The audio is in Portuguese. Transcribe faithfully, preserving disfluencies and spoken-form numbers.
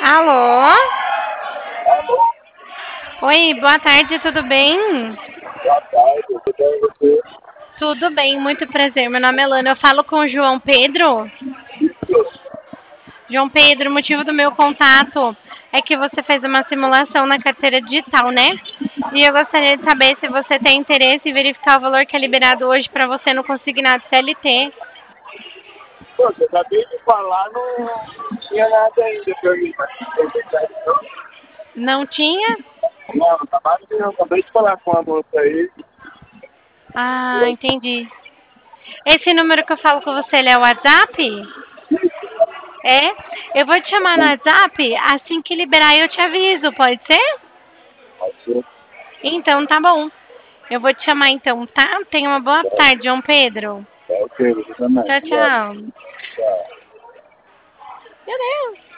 Alô? Alô, Oi, boa tarde, tudo bem? boa tarde, tudo bem e você? Tudo bem, muito prazer. Meu nome é Lana, eu falo com o João Pedro. Isso, João Pedro, o motivo do meu contato é que você fez uma simulação na carteira digital, né? E eu gostaria de saber se você tem interesse em verificar o valor que é liberado hoje para você no consignado C L T. poxa, eu acabei de falar, não, não tinha nada ainda pra mim. Não tinha? Não, não tá mais não, acabei de falar com a moça aí. Ah, entendi. Esse número que eu falo com você, ele é o WhatsApp? É? Eu vou te chamar no WhatsApp, assim que liberar eu te aviso, pode ser? Pode ser. Então tá bom. Eu vou te chamar então, tá? Tenha uma boa tarde, João Pedro. É ok, você também. Tchau, Obrigado. tchau. Tchau. Meu Deus.